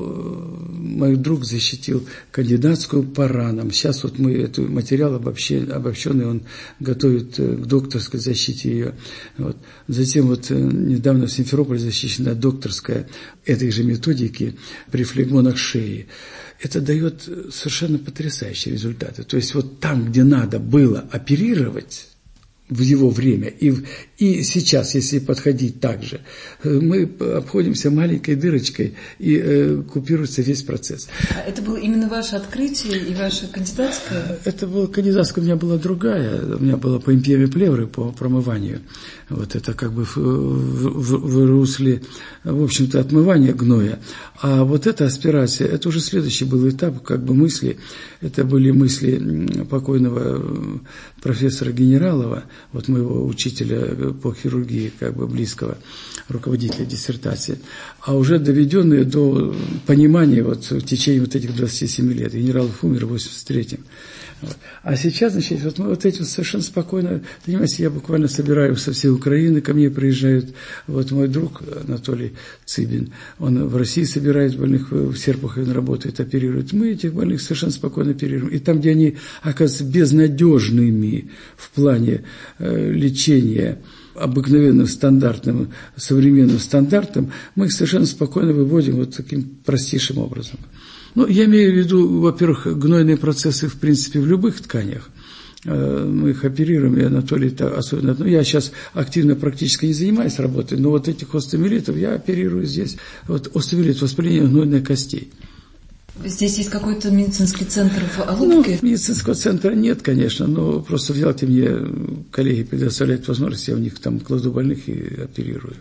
мой друг защитил кандидатскую по ранам. Сейчас вот мы этот материал обобщенный, он готовит к докторской защите ее. Вот. Затем вот недавно в Симферополе защищена докторская этой же методики при флегмонах шеи. Это дает совершенно потрясающие результаты. То есть вот там, где надо было оперировать в его время, и, и сейчас, если подходить так же, мы обходимся маленькой дырочкой, и э, купируется весь процесс. А это было именно ваше открытие и ваша кандидатская? Это была кандидатская, у меня была другая, у меня была по эмпиеме плевры, по промыванию. Вот это как бы в, в, в русле, в общем-то, отмывания гноя. А вот эта аспирация, это уже следующий был этап, как бы мысли. Это были мысли покойного профессора Генералова, вот моего учителя по хирургии, как бы близкого руководителя диссертации, а уже доведенные до понимания вот в течение вот этих двадцати семи лет. Генералов умер в восемьдесят третьем. Вот. А сейчас, значит, вот мы вот этим совершенно спокойно, понимаете, я буквально собираю со всей Украины, ко мне приезжает вот мой друг Анатолий Цыбин, он в России собирает больных, в Серпухове работает, оперирует. Мы этих больных совершенно спокойно оперируем. И там, где они оказываются безнадежными в плане э, лечения, обыкновенным стандартным, современным стандартом, мы их совершенно спокойно выводим вот таким простейшим образом. Ну, я имею в виду, во-первых, гнойные процессы, в принципе, в любых тканях. Мы их оперируем, и Анатолий особенно. Ну, я сейчас активно практически не занимаюсь работой, но вот этих остеомиелитов я оперирую здесь. Вот остеомиелит, воспаление гнойных костей. Здесь есть какой-то медицинский центр в Алупке? Ну, медицинского центра нет, конечно, но просто в Ялте мне коллеги предоставляют возможность, я у них там кладу больных и оперирую.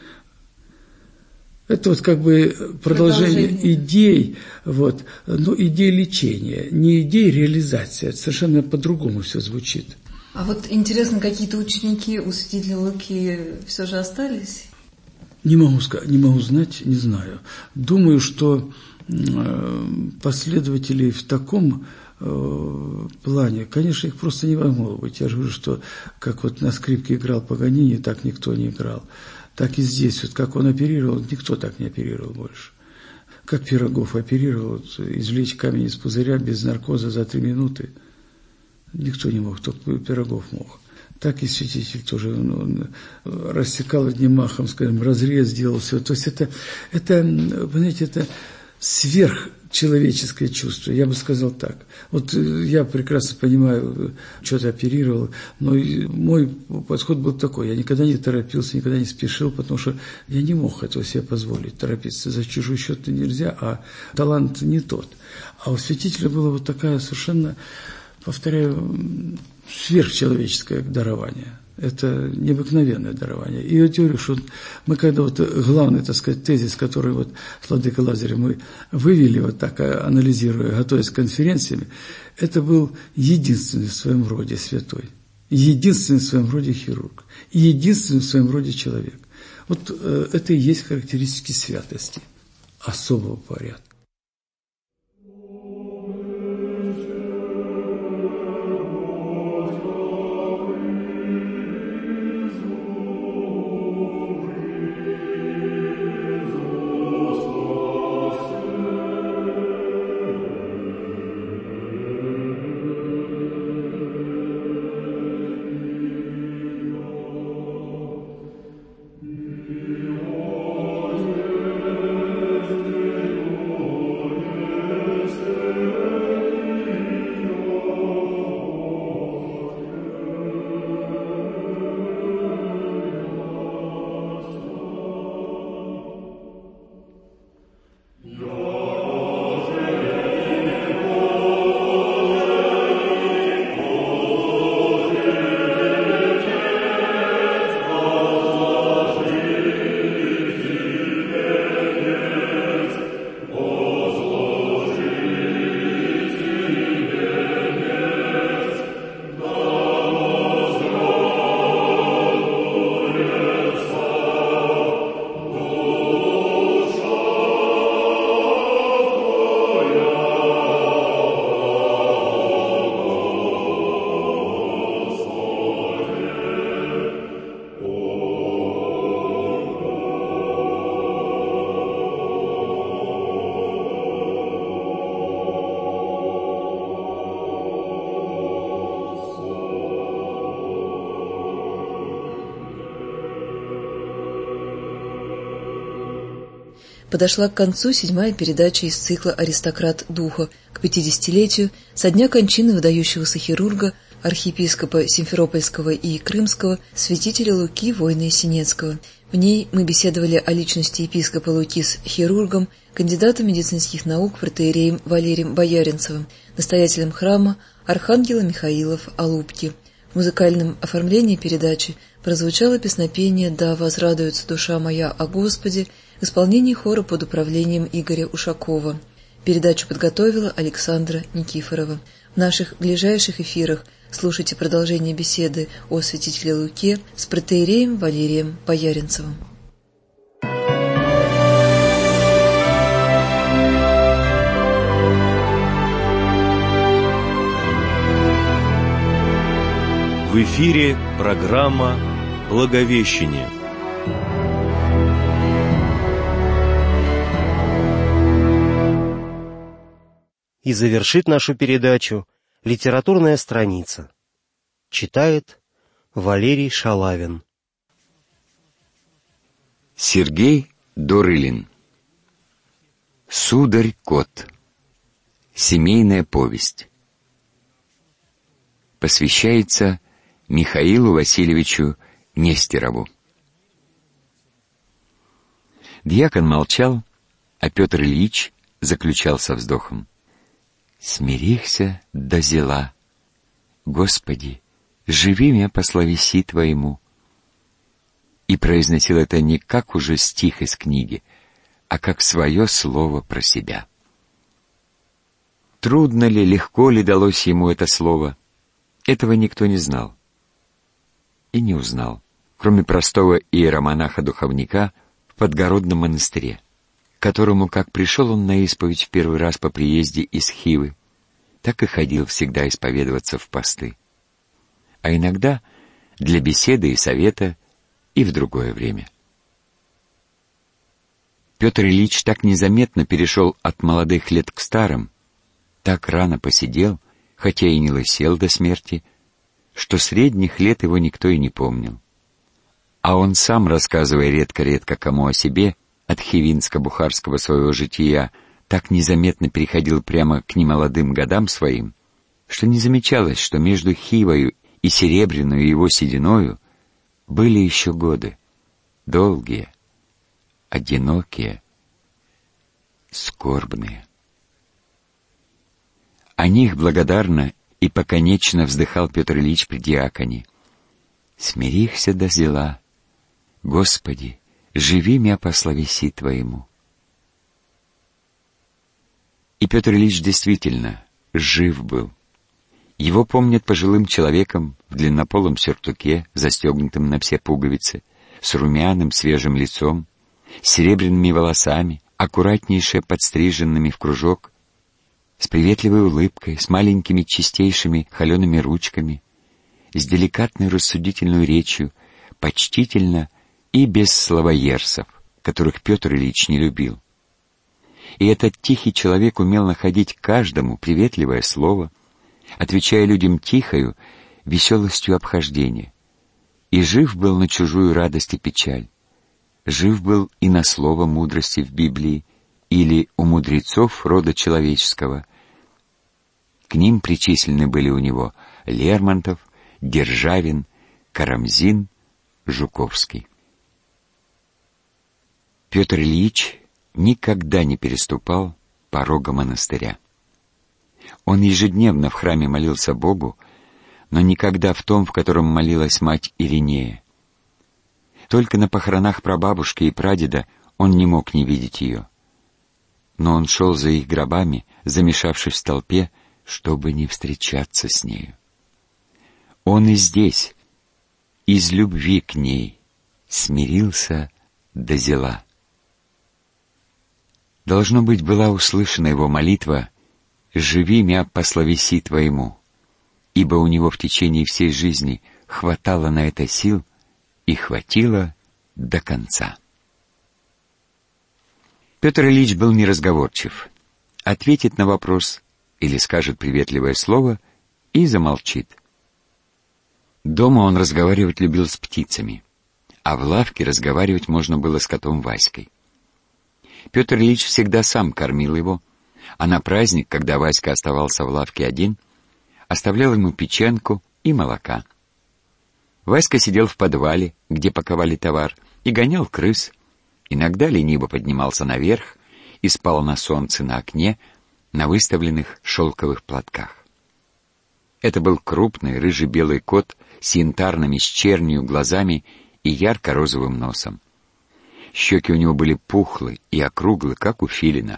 Это вот как бы продолжение, продолжение. идей, вот, но идей лечения, не идей реализации, это совершенно по-другому все звучит. А вот интересно, какие-то ученики у святителя Луки все же остались? Не могу сказать, не могу знать, не знаю. Думаю, что последователей в таком э, плане, конечно, их просто не могло быть. Я же говорю, что как вот на скрипке играл Паганини, так никто не играл. Так и здесь, вот как он оперировал, никто так не оперировал больше. Как Пирогов оперировал, вот, извлечь камень из пузыря без наркоза за три минуты. Никто не мог, только Пирогов мог. Так и святитель тоже, он, он рассекал одним махом, скажем, разрез делал все. То есть это, это, понимаете, это сверхчеловеческое чувство, я бы сказал так. Вот я прекрасно понимаю, что-то оперировал, но мой подход был такой, я никогда не торопился, никогда не спешил, потому что я не мог этого себе позволить, торопиться. За чужой счет нельзя, а талант не тот. А у святителя была вот такая совершенно, повторяю, сверхчеловеческое дарование. Это необыкновенное дарование. И я говорю, что мы когда вот главный, так сказать, тезис, который вот с владыкой Лазарем мы вывели вот так, анализируя, готовясь к конференциям, это был единственный в своем роде святой, единственный в своем роде хирург, и единственный в своем роде человек. Вот э, это и есть характеристики святости особого порядка. подошла к концу седьмая передача из цикла «Аристократ духа» к пятидесятилетию со дня кончины выдающегося хирурга, архиепископа Симферопольского и Крымского, святителя Луки Война Есенинского. В ней мы беседовали о личности епископа Луки с хирургом, кандидатом медицинских наук протоиереем Валерием Бояринцевым, настоятелем храма Архангела Михаила в Алупке. В музыкальном оформлении передачи прозвучало песнопение «Да возрадуется душа моя о Господе» в исполнении хора под управлением Игоря Ушакова. Передачу подготовила Александра Никифорова. В наших ближайших эфирах слушайте продолжение беседы о святителе Луке с протоиереем Валерием Бояринцевым. В эфире программа «Благовещение». И завершит нашу передачу литературная страница. Читает Валерий Шалавин. Сергей Дорылин. Сударь-кот. Семейная повесть. Посвящается Михаилу Васильевичу Нестерову. Дьякон молчал, а Петр Ильич заключал со вздохом: «Смирихся до зела. Господи, живи меня по словеси Твоему». И произносил это не как уже стих из книги, а как свое слово про себя. Трудно ли, легко ли далось ему это слово, этого никто не знал и не узнал, кроме простого иеромонаха-духовника в Подгородном монастыре, которому, как пришел он на исповедь в первый раз по приезде из Хивы, так и ходил всегда исповедоваться в посты, а иногда для беседы и совета и в другое время. Петр Ильич так незаметно перешел от молодых лет к старым, так рано посидел, хотя и не лысел до смерти, что средних лет его никто и не помнил. А он сам, рассказывая редко-редко кому о себе, от хивинско-бухарского своего жития, так незаметно переходил прямо к немолодым годам своим, что не замечалось, что между Хивою и Серебряную его сединою были еще годы, долгие, одинокие, скорбные. О них благодарно и поконечно вздыхал Петр Ильич при диаконе: «Смирихся до зела, Господи, живи мя по словеси Твоему». И Петр Ильич действительно жив был. Его помнят пожилым человеком в длиннополом сюртуке, застегнутом на все пуговицы, с румяным свежим лицом, с серебряными волосами, аккуратнейше подстриженными в кружок, с приветливой улыбкой, с маленькими чистейшими холеными ручками, с деликатной рассудительной речью, почтительно и без словоерсов, которых Петр Ильич не любил. И этот тихий человек умел находить каждому приветливое слово, отвечая людям тихою, веселостью обхождения. И жив был на чужую радость и печаль, жив был и на слово мудрости в Библии или у мудрецов рода человеческого. К ним причислены были у него Лермонтов, Державин, Карамзин, Жуковский. Петр Ильич никогда не переступал порога монастыря. Он ежедневно в храме молился Богу, но никогда в том, в котором молилась мать Иринея. Только на похоронах прабабушки и прадеда он не мог не видеть ее. Но он шел за их гробами, замешавшись в толпе, чтобы не встречаться с нею. Он и здесь, из любви к ней, смирился до зела. Должно быть, была услышана его молитва: «Живи мя по словеси Твоему», ибо у него в течение всей жизни хватало на это сил и хватило до конца. Петр Ильич был неразговорчив. Ответит на вопрос или скажет приветливое слово и замолчит. Дома он разговаривать любил с птицами, а в лавке разговаривать можно было с котом Васькой. Петр Ильич всегда сам кормил его, а на праздник, когда Васька оставался в лавке один, оставлял ему печенку и молока. Васька сидел в подвале, где паковали товар, и гонял крыс. Иногда лениво поднимался наверх и спал на солнце на окне, на выставленных шелковых платках. Это был крупный рыжий-белый кот с янтарными с чернью глазами и ярко-розовым носом. Щеки у него были пухлые и округлые, как у филина.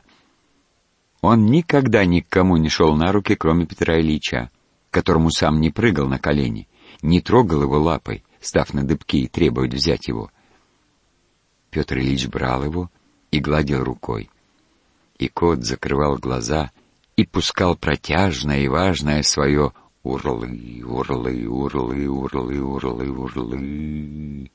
Он никогда ни к кому не шел на руки, кроме Петра Ильича, которому сам не прыгал на колени, не трогал его лапой, став на дыбки и требуя взять его. Петр Ильич брал его и гладил рукой. И кот закрывал глаза и пускал протяжное и важное свое «урлы, урлы, урлы, урлы, урлы, урлы».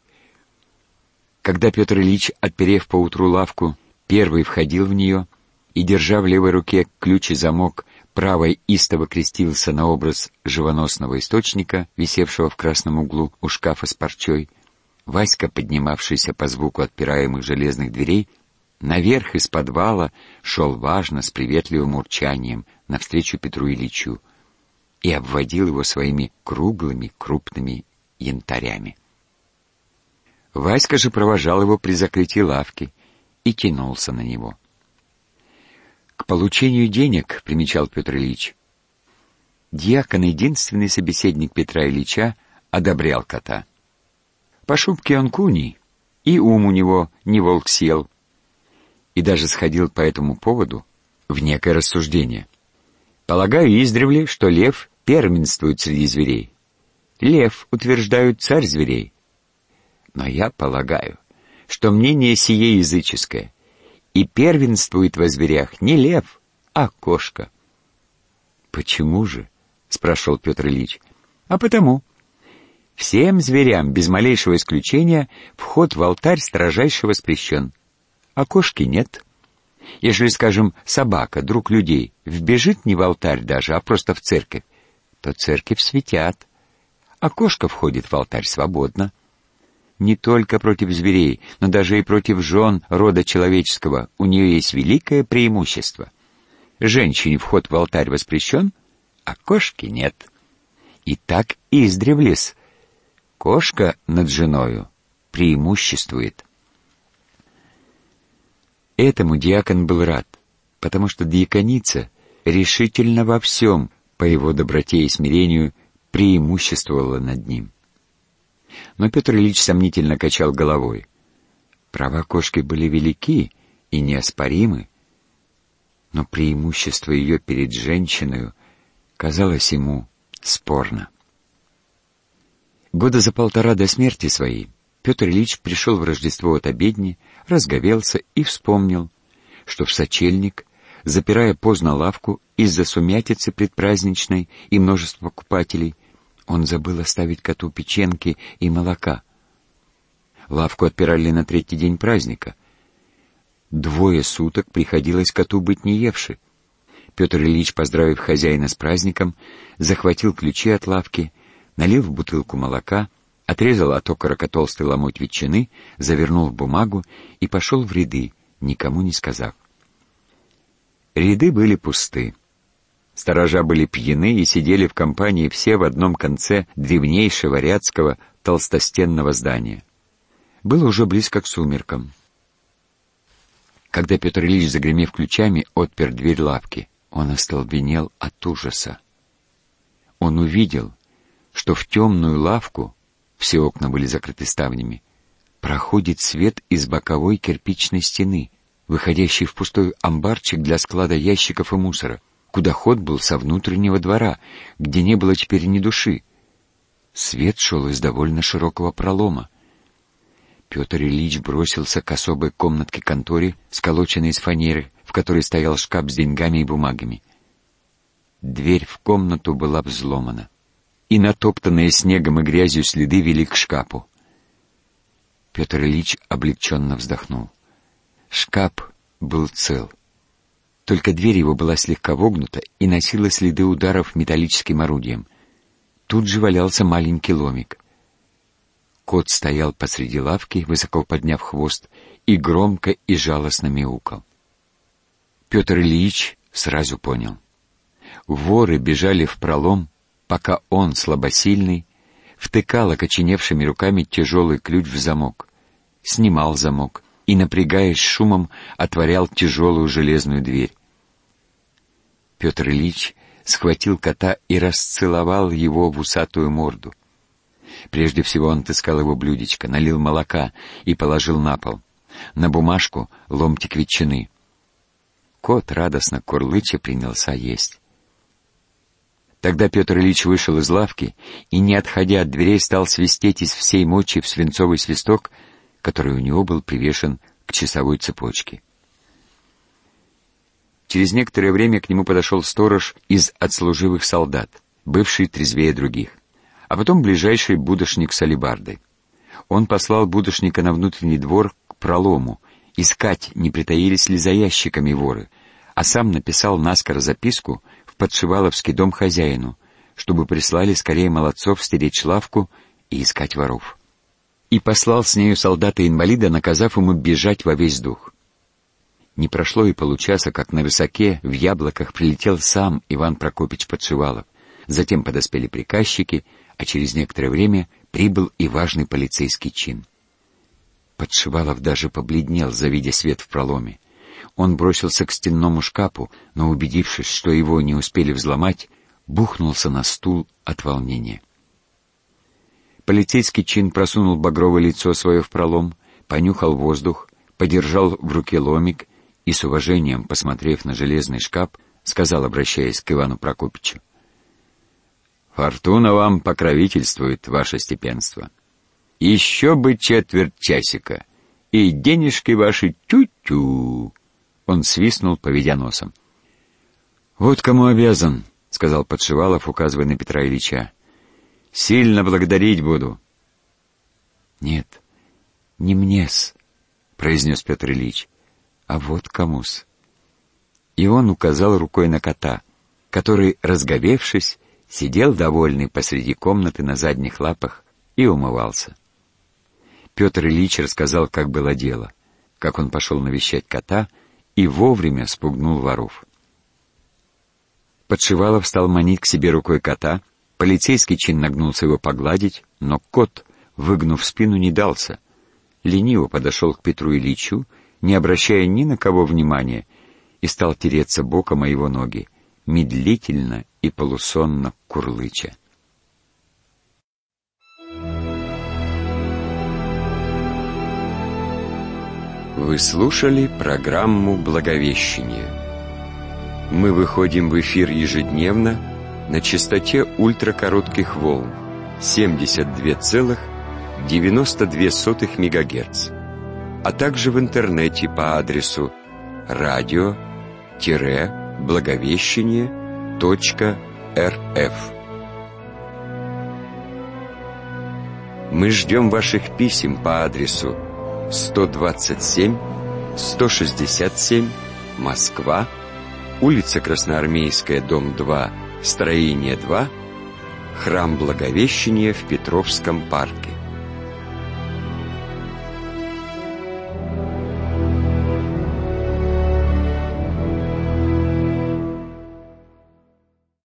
Когда Петр Ильич, отперев поутру лавку, первый входил в нее и, держа в левой руке ключ и замок, правой истово крестился на образ живоносного источника, висевшего в красном углу у шкафа с парчой, Васька, поднимавшийся по звуку отпираемых железных дверей, наверх из подвала шел важно с приветливым урчанием навстречу Петру Ильичу и обводил его своими круглыми крупными янтарями. Васька же провожал его при закрытии лавки и тянулся на него. К получению денег, примечал Петр Ильич, дьякон, единственный собеседник Петра Ильича, одобрял кота. По шубке он куний, и ум у него не волк съел, и даже сходил по этому поводу в некое рассуждение. Полагаю издревле, что лев первенствует среди зверей. Лев, утверждают, царь зверей. Но я полагаю, что мнение сие языческое, и первенствует во зверях не лев, а кошка. «Почему же?» — спрашивал Петр Ильич. «А потому. Всем зверям, без малейшего исключения, вход в алтарь строжайше воспрещен, а кошки нет. Если, скажем, собака, друг людей, вбежит не в алтарь даже, а просто в церковь, то церковь светят, а кошка входит в алтарь свободно. Не только против зверей, но даже и против жен рода человеческого у нее есть великое преимущество. Женщине вход в алтарь воспрещен, а кошки нет. И так издревле-с. Кошка над женою преимуществует». Этому дьякон был рад, потому что дьяконица решительно во всем, по его доброте и смирению, преимуществовала над ним. Но Петр Ильич сомнительно качал головой. Права кошки были велики и неоспоримы, но преимущество ее перед женщиной казалось ему спорно. Года за полтора до смерти своей Петр Ильич пришел в Рождество от обедни, разговелся и вспомнил, что в сочельник, запирая поздно лавку из-за сумятицы предпраздничной и множества покупателей, он забыл оставить коту печенки и молока. Лавку отпирали на третий день праздника. Двое суток приходилось коту быть не евши. Петр Ильич, поздравив хозяина с праздником, захватил ключи от лавки, налил в бутылку молока, отрезал от окорока толстый ломоть ветчины, завернул в бумагу и пошел в ряды, никому не сказав. Ряды были пусты. Сторожа были пьяны и сидели в компании все в одном конце древнейшего рядского толстостенного здания. Было уже близко к сумеркам. Когда Петр Ильич, загремев ключами, отпер дверь лавки, он остолбенел от ужаса. Он увидел, что в темную лавку, все окна были закрыты ставнями, проходит свет из боковой кирпичной стены, выходящий в пустой амбарчик для склада ящиков и мусора, куда ход был со внутреннего двора, где не было теперь ни души. Свет шел из довольно широкого пролома. Петр Ильич бросился к особой комнатке-конторе, сколоченной из фанеры, в которой стоял шкаф с деньгами и бумагами. Дверь в комнату была взломана, и натоптанные снегом и грязью следы вели к шкафу. Петр Ильич облегченно вздохнул. Шкаф был цел. Только дверь его была слегка вогнута и носила следы ударов металлическим орудием. Тут же валялся маленький ломик. Кот стоял посреди лавки, высоко подняв хвост, и громко и жалостно мяукал. Петр Ильич сразу понял. Воры бежали впролом, пока он, слабосильный, втыкал окоченевшими руками тяжелый ключ в замок, снимал замок и, напрягаясь шумом, отворял тяжелую железную дверь. Петр Ильич схватил кота и расцеловал его в усатую морду. Прежде всего он отыскал его блюдечко, налил молока и положил на пол. На бумажку ломтик ветчины. Кот, радостно курлыча, принялся есть. Тогда Петр Ильич вышел из лавки и, не отходя от дверей, стал свистеть из всей мочи в свинцовый свисток, который у него был привешен к часовой цепочке. Через некоторое время к нему подошел сторож из отслуживых солдат, бывший трезвее других, а потом ближайший будошник с алебардой. Он послал будошника на внутренний двор к пролому, искать, не притаились ли за ящиками воры, а сам написал наскоро записку в подшиваловский дом хозяину, чтобы прислали скорее молодцов стеречь лавку и искать воров. И послал с нею солдата-инвалида, наказав ему бежать во весь дух. Не прошло и получаса, как на рысаке в яблоках прилетел сам Иван Прокопич Подшивалов. Затем подоспели приказчики, а через некоторое время прибыл и важный полицейский чин. Подшивалов даже побледнел, завидя свет в проломе. Он бросился к стенному шкафу, но, убедившись, что его не успели взломать, бухнулся на стул от волнения. Полицейский чин просунул багровое лицо свое в пролом, понюхал воздух, подержал в руке ломик и, с уважением посмотрев на железный шкаф, сказал, обращаясь к Ивану Прокопичу: «Фортуна вам покровительствует, ваше степенство. Еще бы четверть часика, и денежки ваши тю-тю». Он свистнул, поведя носом. «Вот кому обязан», — сказал Подшивалов, указывая на Петра Ильича. «Сильно благодарить буду». «Нет, не мне-с», — произнес Петр Ильич, — «а вот кому-с». И он указал рукой на кота, который, разговевшись, сидел довольный посреди комнаты на задних лапах и умывался. Петр Ильич рассказал, как было дело, как он пошел навещать кота и вовремя спугнул воров. Подшивалов стал манить к себе рукой кота, полицейский чин нагнулся его погладить, но кот, выгнув спину, не дался. Лениво подошел к Петру Ильичу, не обращая ни на кого внимания, и стал тереться боком о его ноги, медлительно и полусонно курлыча. Вы слушали программу «Благовещение». Мы выходим в эфир ежедневно на частоте ультракоротких волн семьдесят два целых девяносто две сотых мегагерц, а также в интернете по адресу радио-благовещение точка рф. Мы ждем ваших писем по адресу сто двадцать семь сто шестьдесят семь, Москва, улица Красноармейская, дом два, строение два, храм Благовещения в Петровском парке.